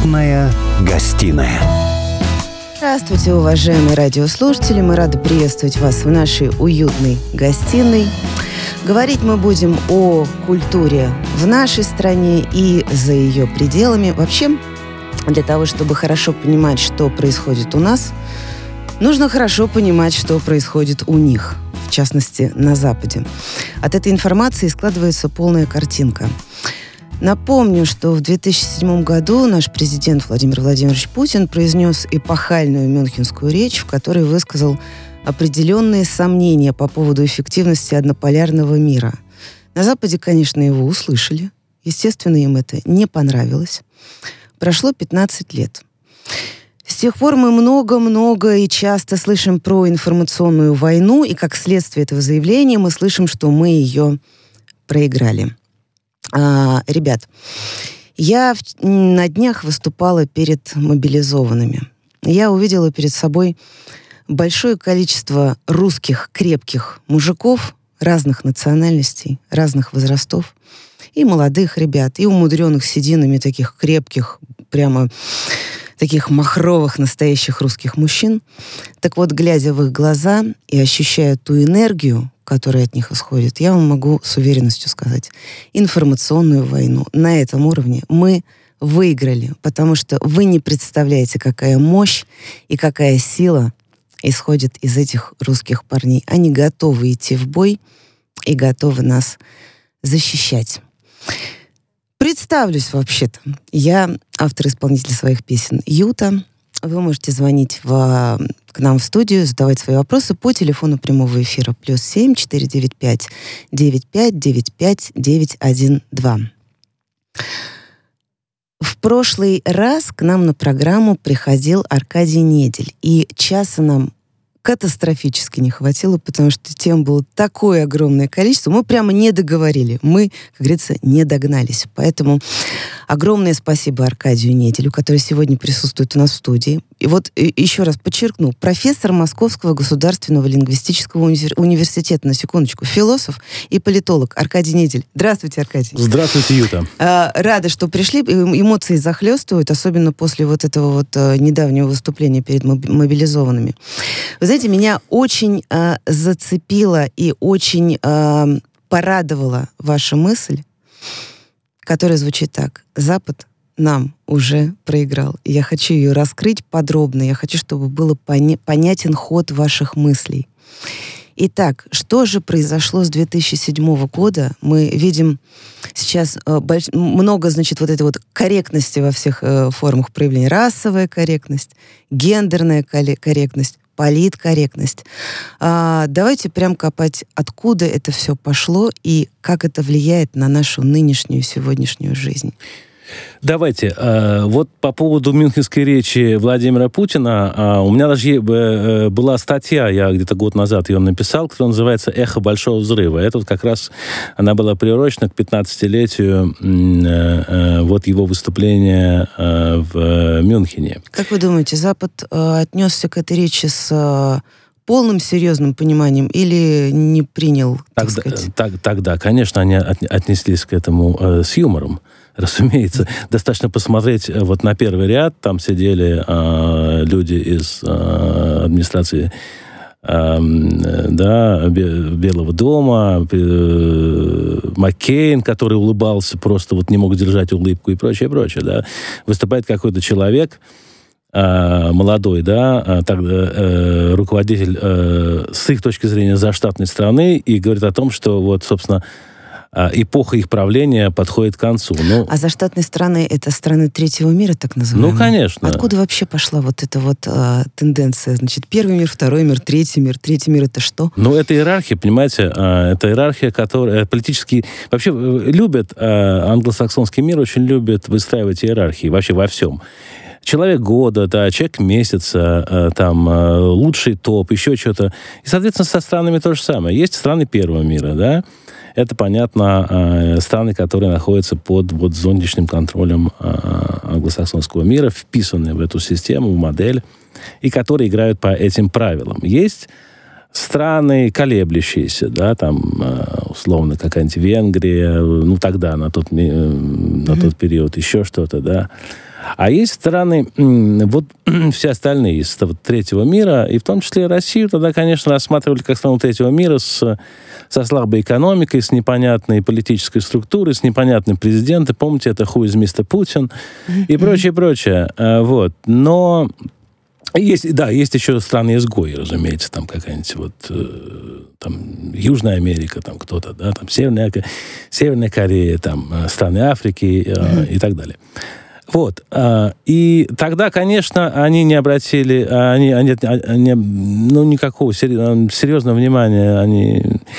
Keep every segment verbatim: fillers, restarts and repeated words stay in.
Уютная гостиная. Здравствуйте, уважаемые радиослушатели. Мы рады приветствовать вас в нашей уютной гостиной. Говорить мы будем о культуре в нашей стране и за ее пределами. Вообще, для того, чтобы хорошо понимать, что происходит у нас, нужно хорошо понимать, что происходит у них, в частности, на Западе. От этой информации складывается полная картинка. Напомню, что в две тысячи седьмом году наш президент Владимир Владимирович Путин произнес эпохальную мюнхенскую речь, в которой высказал определенные сомнения по поводу эффективности однополярного мира. На Западе, конечно, его услышали. Естественно, им это не понравилось. Прошло пятнадцать лет. С тех пор мы много-много и часто слышим про информационную войну, и как следствие этого заявления мы слышим, что мы ее проиграли. А, ребят, я в, на днях выступала перед мобилизованными. Я увидела перед собой большое количество русских крепких мужиков разных национальностей, разных возрастов, и молодых ребят, и умудренных сединами таких крепких, прямо таких махровых настоящих русских мужчин. Так вот, глядя в их глаза и ощущая ту энергию, которая от них исходит, я вам могу с уверенностью сказать, информационную войну на этом уровне мы выиграли, потому что вы не представляете, какая мощь и какая сила исходит из этих русских парней. Они готовы идти в бой и готовы нас защищать. Представлюсь вообще-то. Я автор-исполнитель своих песен Юта. Вы можете звонить в, к нам в студию, задавать свои вопросы по телефону прямого эфира плюс семь четыре девять пять девять пять девять пять девять один два. В прошлый раз к нам на программу приходил Аркадий Недель, и часа нам катастрофически не хватило, потому что тем было такое огромное количество. Мы прямо не договорили. Мы, как говорится, не догнались. Поэтому огромное спасибо Аркадию Неделю, который сегодня присутствует у нас в студии. И вот еще раз подчеркну, профессор Московского государственного лингвистического университета, на секундочку, философ и политолог Аркадий Недель. Здравствуйте, Аркадий. Здравствуйте, Юта. Рада, что пришли. Эмоции захлестывают, особенно после вот этого вот недавнего выступления перед мобилизованными. Вы знаете, меня очень э, зацепила и очень э, порадовала ваша мысль, которая звучит так. Запад нам уже проиграл. И я хочу ее раскрыть подробно. Я хочу, чтобы был поня- понятен ход ваших мыслей. Итак, что же произошло с две тысячи седьмого года? Мы видим сейчас э, больш... много, значит, вот этой вот корректности во всех э, формах проявления. Расовая корректность, гендерная корректность, политкорректность. А, давайте прям копать, откуда это все пошло и как это влияет на нашу нынешнюю сегодняшнюю жизнь. Давайте. Вот по поводу мюнхенской речи Владимира Путина, у меня даже была статья, я где-то год назад ее написал, которая называется «Эхо большого взрыва». Это вот как раз, она была приурочена к пятнадцатилетию вот его выступления в Мюнхене. Как вы думаете, Запад отнесся к этой речи с полным серьезным пониманием или не принял, так тогда, сказать? Так, тогда, конечно, они отнеслись к этому э, с юмором. Разумеется, достаточно посмотреть вот на первый ряд, там сидели э, люди из э, администрации э, да, Белого дома, э, Маккейн, который улыбался, просто вот не мог держать улыбку и прочее, прочее, да. Выступает какой-то человек, э, молодой, да, э, так, э, руководитель э, с их точки зрения заштатной страны, и говорит о том, что вот, собственно, эпоха их правления подходит к концу. Ну, а заштатные страны — это страны третьего мира, так называемые? Ну, конечно. Откуда вообще пошла вот эта вот а, тенденция? Значит, первый мир, второй мир, третий мир. Третий мир — это что? Ну, это иерархия, понимаете, это иерархия, которая политически... Вообще любят, англосаксонский мир очень любит выстраивать иерархии вообще во всем. Человек года, да, человек месяца, там, лучший топ, еще что-то. И, соответственно, со странами то же самое. Есть страны первого мира, да. Это, понятно, страны, которые находятся под вот зондичным контролем англосаксонского мира, вписанные в эту систему, в модель, и которые играют по этим правилам. Есть страны колеблющиеся, да, там, условно, какая-нибудь Венгрия, ну, тогда, на тот, на mm-hmm. тот период, еще что-то, да. А есть страны, вот все остальные из вот, третьего мира, и в том числе Россию, тогда, конечно, рассматривали как страну третьего мира с, со слабой экономикой, с непонятной политической структурой, с непонятным президентом. Помните, это «Who is мистер Putin?» mm-hmm. и прочее, прочее. Вот. Но есть, да, есть еще страны-изгои, разумеется, там какая-нибудь вот там, Южная Америка, там кто-то, да, там Северная, Северная Корея, там страны Африки mm-hmm. и так далее. Вот. И тогда, конечно, они не обратили, они, они, они, ну, никакого серьезного внимания они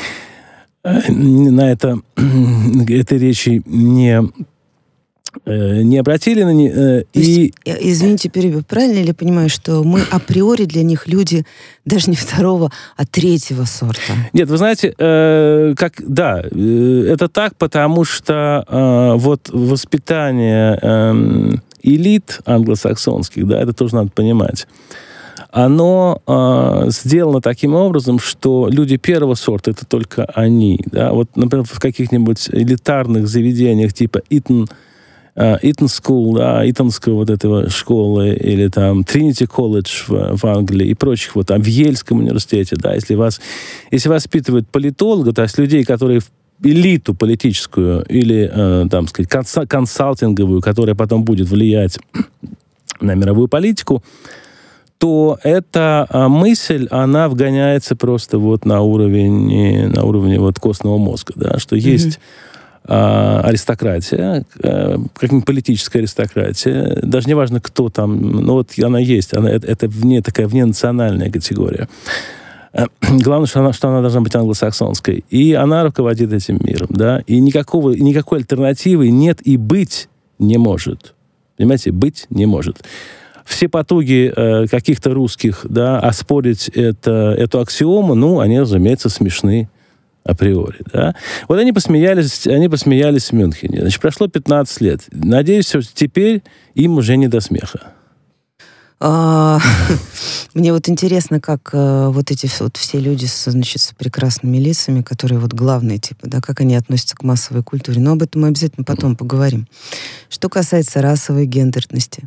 на это, этой речи не, не обратили. То и... есть, извините, перебью, правильно ли я понимаю, что мы априори для них люди даже не второго, а третьего сорта? Нет, вы знаете, э, как, да, э, это так, потому что э, вот воспитание э, элит англосаксонских, да, это тоже надо понимать, оно э, сделано таким образом, что люди первого сорта — это только они, да, вот, например, в каких-нибудь элитарных заведениях типа Итон, Итон School, да, Итонского вот этого школы, или там Trinity College в, в Англии и прочих, вот там в Ельском университете, да, если вас, если воспитывают политолога, то есть людей, которые в элиту политическую или, э, там, сказать, конса- консалтинговую, которая потом будет влиять на мировую политику, то эта а, мысль, она вгоняется просто вот на уровень, на уровне вот костного мозга, да, что есть аристократия, как-нибудь политическая аристократия, даже не важно, кто там, но вот она есть, она, это, это вне, такая вненациональная категория. Главное, что она, что она должна быть англосаксонской. И она руководит этим миром, да, и никакого, никакой альтернативы нет и быть не может. Понимаете, быть не может. Все потуги э, каких-то русских, да, оспорить это, эту аксиому, ну, они, разумеется, смешны априори, да. Вот они посмеялись, они посмеялись в Мюнхене. Значит, прошло пятнадцать лет. Надеюсь, что теперь им уже не до смеха. Мне вот интересно, как вот эти вот все люди, значит, с прекрасными лицами, которые вот главные, типа, да, как они относятся к массовой культуре. Но об этом мы обязательно потом поговорим. Что касается расовой гендерности,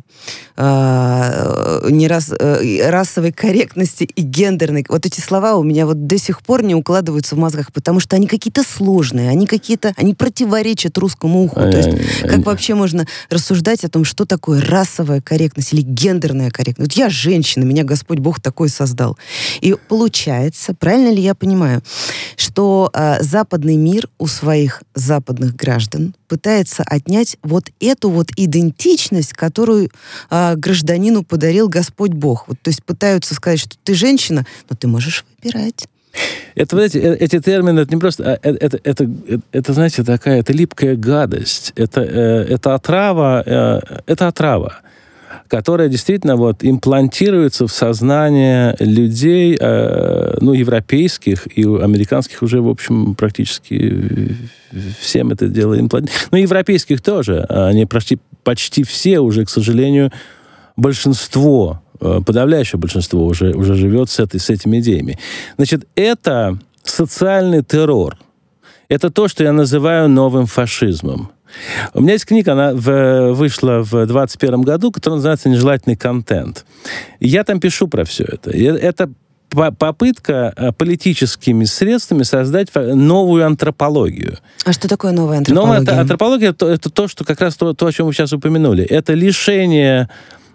не рас, расовой корректности и гендерной, вот эти слова у меня вот до сих пор не укладываются в мозгах, потому что они какие-то сложные, они какие-то, они противоречат русскому уху. То есть, как вообще можно рассуждать о том, что такое расовая корректность или гендерная корректность? Вот я женщина, меня Господь Бог такой создал. И получается, правильно ли я понимаю, что э, западный мир у своих западных граждан пытается отнять вот эту вот идентичность, которую э, гражданину подарил Господь Бог. Вот, то есть пытаются сказать, что ты женщина, но ты можешь выбирать. Это, знаете, эти термины, это не просто... Это, это, это, это знаете, такая, это липкая гадость. Это, это отрава, это отрава, которая действительно вот имплантируется в сознание людей, э, ну, европейских и американских уже, в общем, практически всем это дело имплантируется. Ну, европейских тоже. Они почти, почти все уже, к сожалению, большинство, подавляющее большинство уже, уже живет с, этой, с этими идеями. Значит, это социальный террор. Это то, что я называю новым фашизмом. У меня есть книга, она в, вышла в двадцать первом году, которая называется «Нежелательный контент». Я там пишу про все это. Это попытка политическими средствами создать новую антропологию. А что такое новая антропология? Новая антропология — это, это то, что как раз то, то, о чем вы сейчас упомянули. Это лишение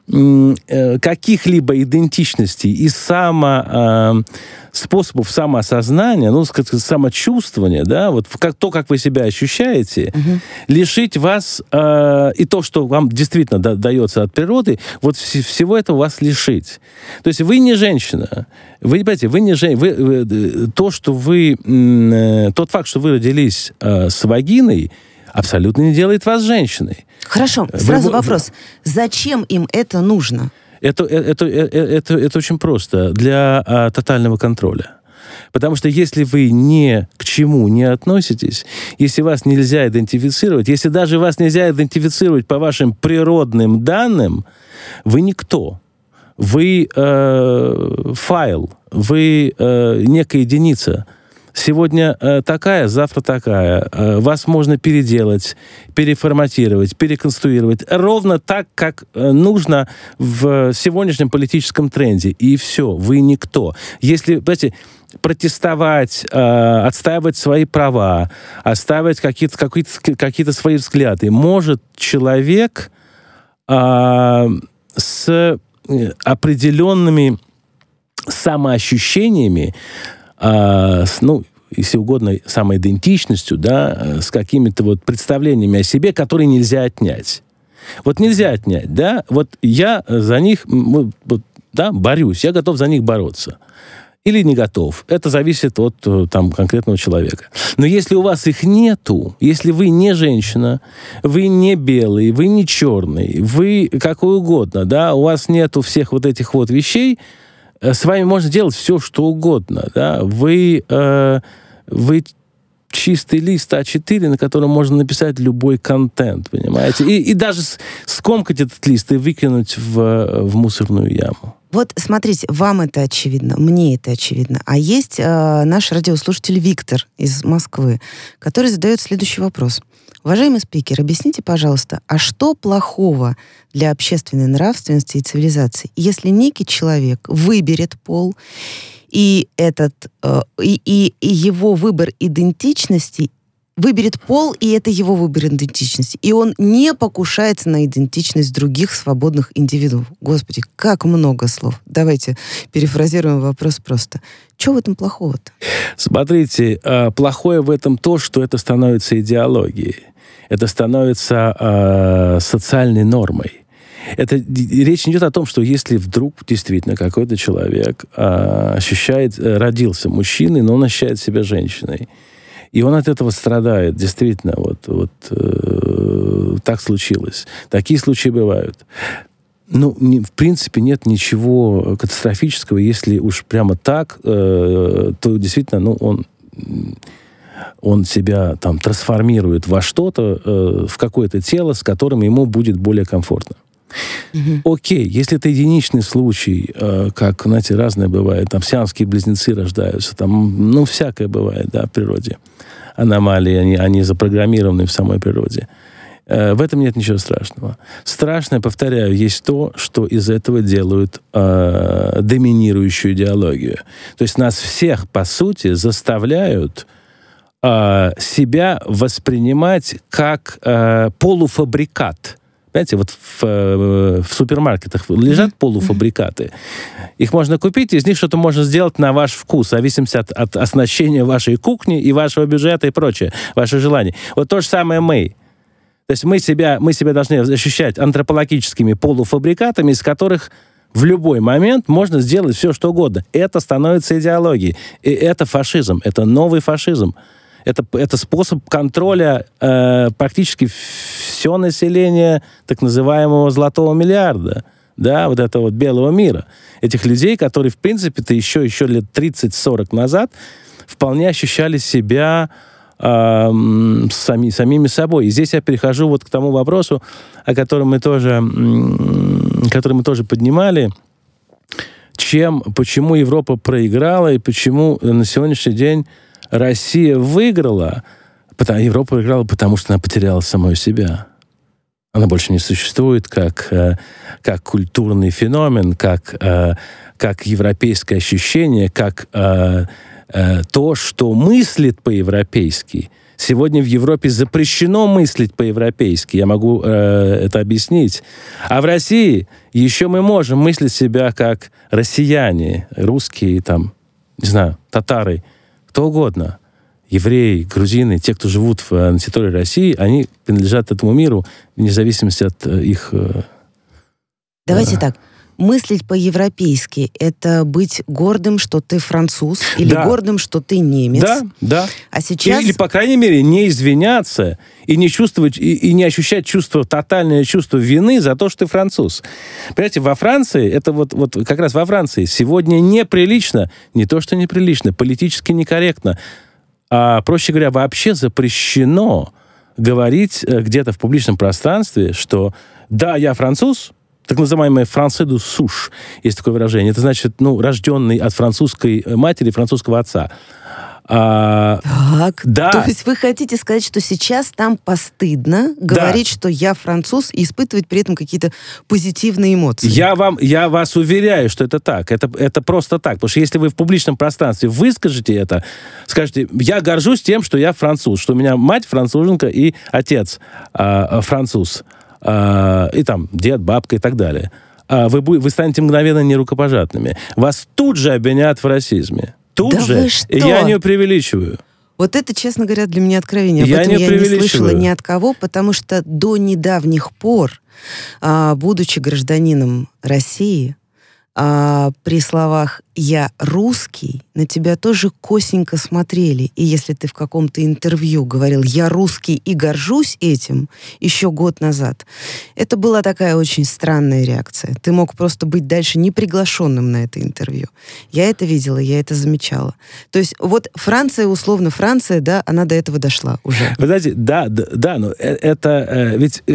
каких-либо идентичностей и само, э, способов самоосознания, ну, самочувствования, да, вот как, то, как вы себя ощущаете, угу. лишить вас, э, и то, что вам действительно да, дается от природы, вот вс- всего этого вас лишить. То есть вы не женщина, вы, понимаете, вы не женщина, вы, вы, то, что вы, э, тот факт, что вы родились э, с вагиной, абсолютно не делает вас женщиной. Хорошо, сразу вы, вопрос. Зачем им это нужно? Это, это, это, это, это очень просто. Для а, тотального контроля. Потому что если вы ни к чему не относитесь, если вас нельзя идентифицировать, если даже вас нельзя идентифицировать по вашим природным данным, вы никто. Вы э, файл, вы э, некая единица. Сегодня э, такая, завтра такая. Э, вас можно переделать, переформатировать, переконструировать ровно так, как э, нужно в сегодняшнем политическом тренде. И все, вы никто. Если, понимаете, протестовать, э, отстаивать свои права, отстаивать какие-то, какие-то, какие-то свои взгляды, может человек э, с определенными самоощущениями, а, с, ну, если угодно, самоидентичностью, да, с какими-то вот представлениями о себе, которые нельзя отнять. Вот нельзя отнять, да, вот я за них, вот, да, борюсь, я готов за них бороться. Или не готов. Это зависит от там, конкретного человека. Но если у вас их нету, если вы не женщина, вы не белый, вы не черный, вы какой угодно, да, у вас нету всех вот этих вот вещей, с вами можно делать все, что угодно, да, вы, э, вы чистый лист а четыре, на котором можно написать любой контент, понимаете, и, и даже скомкать этот лист и выкинуть в, в мусорную яму. Вот, смотрите, вам это очевидно, мне это очевидно. А есть э, наш радиослушатель Виктор из Москвы, который задает следующий вопрос. Уважаемый спикер, объясните, пожалуйста, а что плохого для общественной нравственности и цивилизации, если некий человек выберет пол, и, этот, э, и, и, и его выбор идентичности выберет пол, и это его выбор идентичности. И он не покушается на идентичность других свободных индивидуумов. Господи, как много слов. Давайте перефразируем вопрос просто. Что в этом плохого-то? Смотрите, плохое в этом то, что это становится идеологией. Это становится э, социальной нормой. Это, речь не идет о том, что если вдруг действительно какой-то человек э, ощущает, родился мужчиной, но он ощущает себя женщиной, и он от этого страдает, действительно, вот, вот э, так случилось. Такие случаи бывают. Ну, не, в принципе, нет ничего катастрофического, если уж прямо так, э, то действительно, ну, он, он себя там трансформирует во что-то, э, в какое-то тело, с которым ему будет более комфортно. Mm-hmm. Окей, если это единичный случай, э, как, знаете, разное бывает, там сиамские близнецы рождаются, там, ну, всякое бывает, да, в природе. Аномалии, они, они запрограммированы в самой природе. Э, в этом нет ничего страшного. Страшное, повторяю, есть то, что из этого делают э, доминирующую идеологию. То есть нас всех, по сути, заставляют э, себя воспринимать как э, полуфабрикат. Знаете, вот в, в супермаркетах лежат mm-hmm. полуфабрикаты. Их можно купить, из них что-то можно сделать на ваш вкус, в зависимости от, от оснащения вашей кухни и вашего бюджета и прочее, ваших желаний. Вот то же самое мы. То есть мы себя, мы себя должны ощущать антропологическими полуфабрикатами, из которых в любой момент можно сделать все, что угодно. Это становится идеологией. И это фашизм. Это новый фашизм. Это, это способ контроля э, практически все население так называемого золотого миллиарда, да, вот этого вот белого мира. Этих людей, которые, в принципе-то, еще, еще лет тридцать-сорок назад вполне ощущали себя э, сами, самими собой. И здесь я перехожу вот к тому вопросу, о котором мы тоже, э, который мы тоже поднимали, чем, почему Европа проиграла и почему на сегодняшний день Россия выиграла, потому, Европа выиграла, потому что она потеряла самую себя. Она больше не существует как, как культурный феномен, как, как европейское ощущение, как то, что мыслит по-европейски. Сегодня в Европе запрещено мыслить по-европейски. Я могу это объяснить. А в России еще мы можем мыслить себя как россияне, русские, там, не знаю, татары, кто угодно, евреи, грузины, те, кто живут в, на территории России, они принадлежат этому миру вне зависимости от их... Давайте э, так. Мыслить по-европейски — это быть гордым, что ты француз, или да. гордым, что ты немец. Да, да. А сейчас... Или, по крайней мере, не извиняться и не чувствовать, и, и не ощущать чувство, тотальное чувство вины за то, что ты француз. Понимаете, во Франции, это вот, вот как раз во Франции сегодня неприлично, не то, что неприлично, политически некорректно, а, проще говоря, вообще запрещено говорить где-то в публичном пространстве, что да, я француз, так называемый «français de souche», есть такое выражение. Это значит, ну, рожденный от французской матери, французского отца. А, так, да. То есть вы хотите сказать, что сейчас там постыдно говорить, да. что я француз, и испытывать при этом какие-то позитивные эмоции? Я, вам, я вас уверяю, что это так. Это, это просто так. Потому что если вы в публичном пространстве выскажете это, скажете, я горжусь тем, что я француз, что у меня мать француженка и отец э, француз, э, и там дед, бабка и так далее. А вы, вы станете мгновенно нерукопожатными. Вас тут же обвинят в расизме. Тут да же. Вы что? Я не преувеличиваю. Вот это, честно говоря, для меня откровение. Об я этом не я не слышала ни от кого, потому что до недавних пор, будучи гражданином России, при словах «я русский», на тебя тоже косенько смотрели. И если ты в каком-то интервью говорил «я русский и горжусь этим» еще год назад, это была такая очень странная реакция. Ты мог просто быть дальше не приглашенным на это интервью. Я это видела, я это замечала. То есть вот Франция, условно Франция, да, она до этого дошла уже. Вы знаете, да, да, да, но это ведь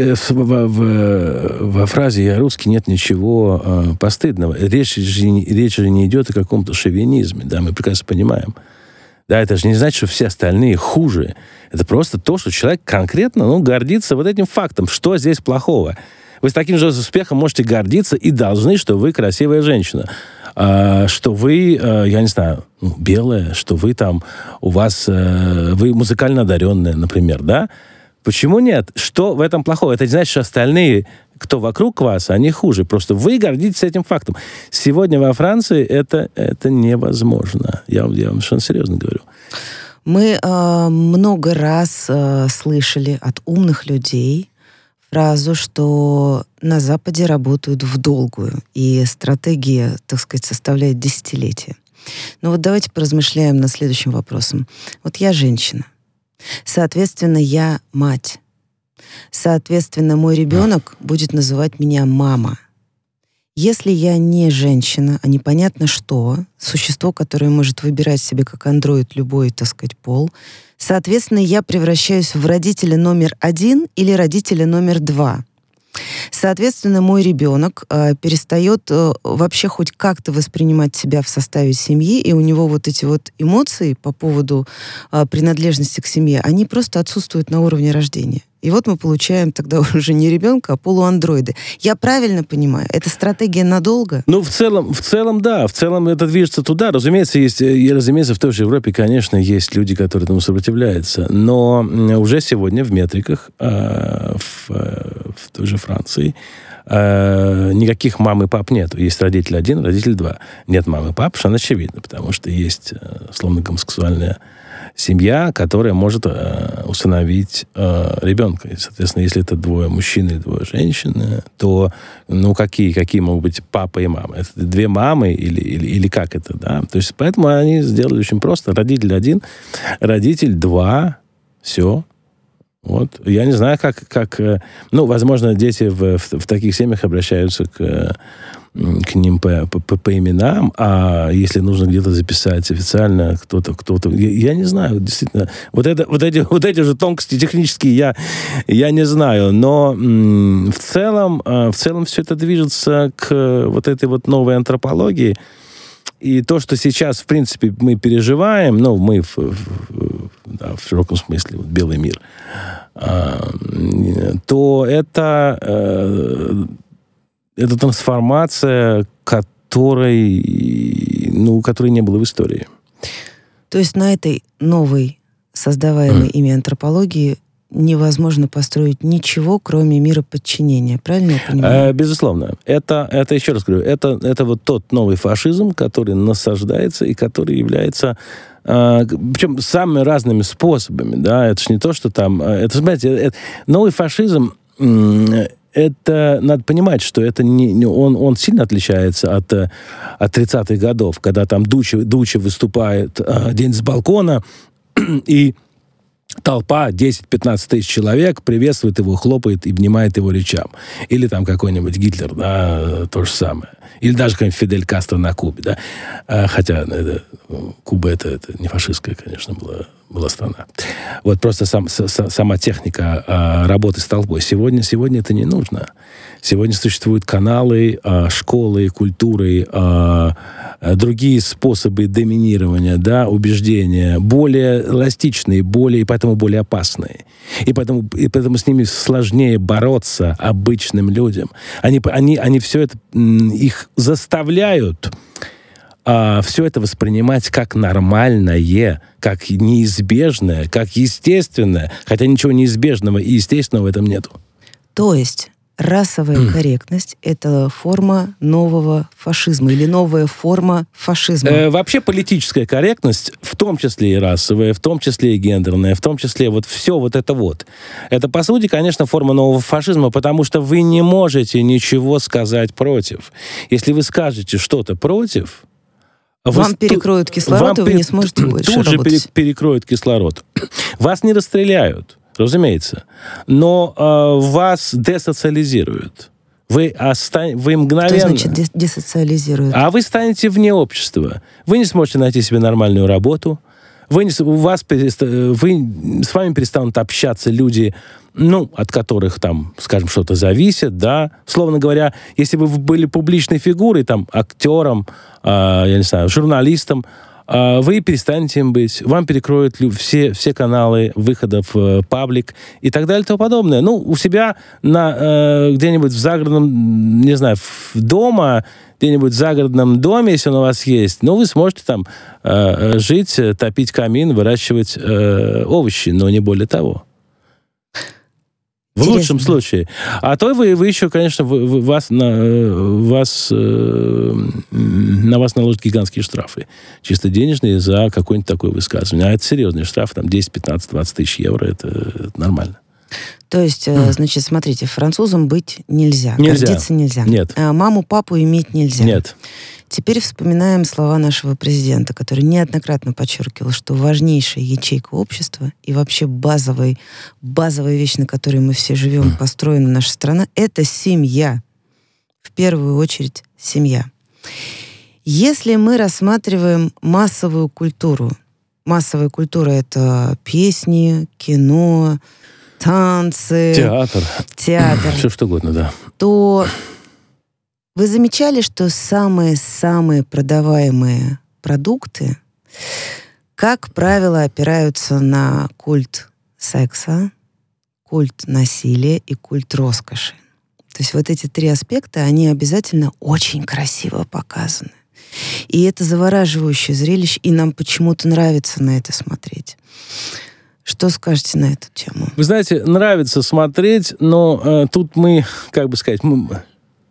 во фразе «я русский» нет ничего постыдного. Речь же, речь же не идет о каком-то шовинизме, да, мы прекрасно понимаем. Да, это же не значит, что все остальные хуже. Это просто то, что человек конкретно, ну, гордится вот этим фактом. Что здесь плохого? Вы с таким же успехом можете гордиться и должны, что вы красивая женщина. А, что вы, а, я не знаю, ну, белая, что вы там, у вас, а, вы музыкально одаренная, например, да? Почему нет? Что в этом плохого? Это не значит, что остальные, кто вокруг вас, они хуже. Просто вы гордитесь этим фактом. Сегодня во Франции это, это невозможно. Я, я вам совершенно серьезно говорю. Мы э, много раз э, слышали от умных людей фразу, что на Западе работают в долгую, и стратегия, так сказать, составляет десятилетия. Но вот давайте поразмышляем над следующим вопросом. Вот я женщина. Соответственно, я мать. Соответственно, мой ребенок будет называть меня мама. Если я не женщина, а непонятно что, существо, которое может выбирать себе как андроид любой, так сказать, пол, соответственно, я превращаюсь в родителя номер один или родителя номер два. Соответственно, мой ребенок э, перестает э, вообще хоть как-то воспринимать себя в составе семьи, и у него вот эти вот эмоции по поводу э, принадлежности к семье, они просто отсутствуют на уровне рождения. И вот мы получаем тогда уже не ребенка, а полуандроиды. Я правильно понимаю? Это стратегия надолго? Ну, в целом, в целом, да. В целом это движется туда. Разумеется, есть, и, разумеется, в той же Европе, конечно, есть люди, которые этому сопротивляются. Но уже сегодня в метриках, э, в, в той же Франции, э, никаких мам и пап нет. Есть родитель один, родитель два. Нет мамы и пап, что очевидно, потому что есть, словно, гомосексуальная семья, которая может э, усыновить э, ребенка. И, соответственно, если это двое мужчин и двое женщин, то, ну, какие, какие могут быть папа и мама? Это две мамы или, или, или как это, да? То есть, поэтому они сделали очень просто. Родитель один, родитель два, все. Вот. Я не знаю, как... как ну, возможно, дети в, в, в таких семьях обращаются к... к ним по, по, по именам, а если нужно где-то записать официально кто-то, кто-то... Я, я не знаю, действительно. Вот, это, вот, эти, вот эти же тонкости технические я, я не знаю, но м, в целом, в целом все это движется к вот этой вот новой антропологии. И то, что сейчас, в принципе, мы переживаем, ну, мы в, в, да, в широком смысле, вот, белый мир, а, то это... А, это трансформация, которой, ну, которой не было в истории. То есть на этой новой, создаваемой mm. ими антропологии невозможно построить ничего, кроме мира подчинения. Правильно я понимаю? Э, безусловно. Это, это, еще раз говорю, это, это вот тот новый фашизм, который насаждается и который является... Э, причем самыми разными способами. Да? Это же не то, что там... Это, знаете, это, новый фашизм... Э, Это, надо понимать, что это не, он, он сильно отличается от, от тридцатых годов, когда там Дуччи, Дуччи выступает э, день с балкона, и толпа, десять-пятнадцать тысяч человек, приветствует его, хлопает и внимает его речам. Или там какой-нибудь Гитлер, да, то же самое. Или даже какой-нибудь Фидель Кастро на Кубе, да. Хотя это, Куба это, это не фашистская, конечно, была, была страна. Вот просто сам, с, сама техника а, работы с толпой. Сегодня, сегодня это не нужно. Сегодня существуют каналы, а, школы, культуры, а, а, другие способы доминирования, да, убеждения, более эластичные, более, и поэтому более опасные. И поэтому, и поэтому с ними сложнее бороться обычным людям. Они, они, они все это, их заставляют а, все это воспринимать как нормальное, как неизбежное, как естественное, хотя ничего неизбежного и естественного в этом нету. То есть расовая mm. корректность — это форма нового фашизма или новая форма фашизма? Э, вообще политическая корректность, в том числе и расовая, в том числе и гендерная, в том числе вот все вот это вот. Это, по сути, конечно, форма нового фашизма, потому что вы не можете ничего сказать против. Если вы скажете что-то против... Вам вы, перекроют кислород, вам и вы не сможете больше тут работать. Тут же перекроют кислород. Вас не расстреляют. Разумеется. Но э, вас десоциализируют. Вы, остан... вы мгновенно... Что значит десоциализируют? А вы станете вне общества. Вы не сможете найти себе нормальную работу. Вы, не... у вас перест... вы... С вами перестанут общаться люди, ну, от которых там, скажем, что-то зависит, да. Словно говоря, если бы вы были публичной фигурой, там, актером, э, я не знаю, журналистом, вы перестанете им быть, вам перекроют все, все каналы выходов в паблик и так далее и тому подобное. Ну, у себя на, э, где-нибудь в загородном, не знаю, дома, где-нибудь в загородном доме, если он у вас есть, ну, вы сможете там э, жить, топить камин, выращивать э, овощи, но не более того. В Интересно. Лучшем случае. А то вы, вы еще, конечно, вы, вы, вас, на, вас, э, на вас наложат гигантские штрафы. Чисто денежные за какое-нибудь такое высказывание. А это серьезные штрафы, там десять, пятнадцать, двадцать тысяч евро. Это, это нормально. То есть, mm. значит, смотрите, французом быть нельзя. Нельзя. Гордиться нельзя. Нет. А маму, папу иметь нельзя. Нет. Теперь вспоминаем слова нашего президента, который неоднократно подчеркивал, что важнейшая ячейка общества и вообще базовая, базовая вещь, на которой мы все живем, построена наша страна, это семья. В первую очередь семья. Если мы рассматриваем массовую культуру, массовая культура — это песни, кино, танцы, театр, театр, все что угодно, да, то вы замечали, что самые-самые продаваемые продукты, как правило, опираются на культ секса, культ насилия и культ роскоши. То есть вот эти три аспекта, они обязательно очень красиво показаны. И это завораживающее зрелище, и нам почему-то нравится на это смотреть. Что скажете на эту тему? Вы знаете, нравится смотреть, но э, тут мы, как бы сказать, мы...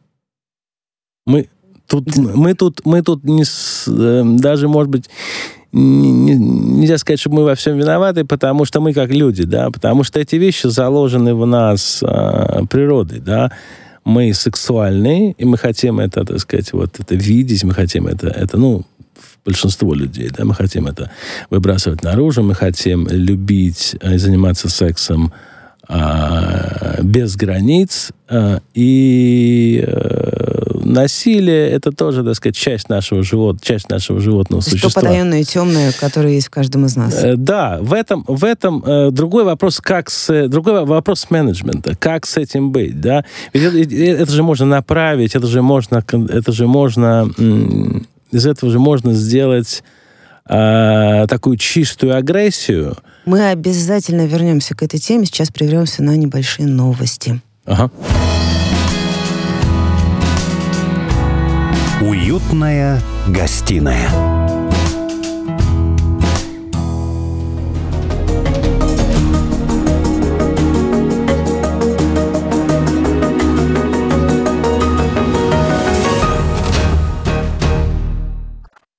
Мы тут, мы тут, мы тут не с, э, даже, может быть, не, не, нельзя сказать, что мы во всем виноваты, потому что мы как люди, да, потому что эти вещи заложены в нас э, природой, да. Мы сексуальные, и мы хотим это, так сказать, вот это видеть, мы хотим это, это, ну, большинство людей, да, мы хотим это выбрасывать наружу, мы хотим любить и заниматься сексом э, без границ, э, и э, насилие — это тоже, так сказать, часть нашего живот, часть нашего животного то есть существа. То потаенное и темное, которое есть в каждом из нас. Э, да, в этом, в этом э, другой вопрос, как с, другой вопрос менеджмента, как с этим быть, да? Ведь это, это же можно направить, это же можно, это же можно, м- из этого же можно сделать э, такую чистую агрессию. Мы обязательно вернемся к этой теме, сейчас прервемся на небольшие новости. Ага. Уютная гостиная.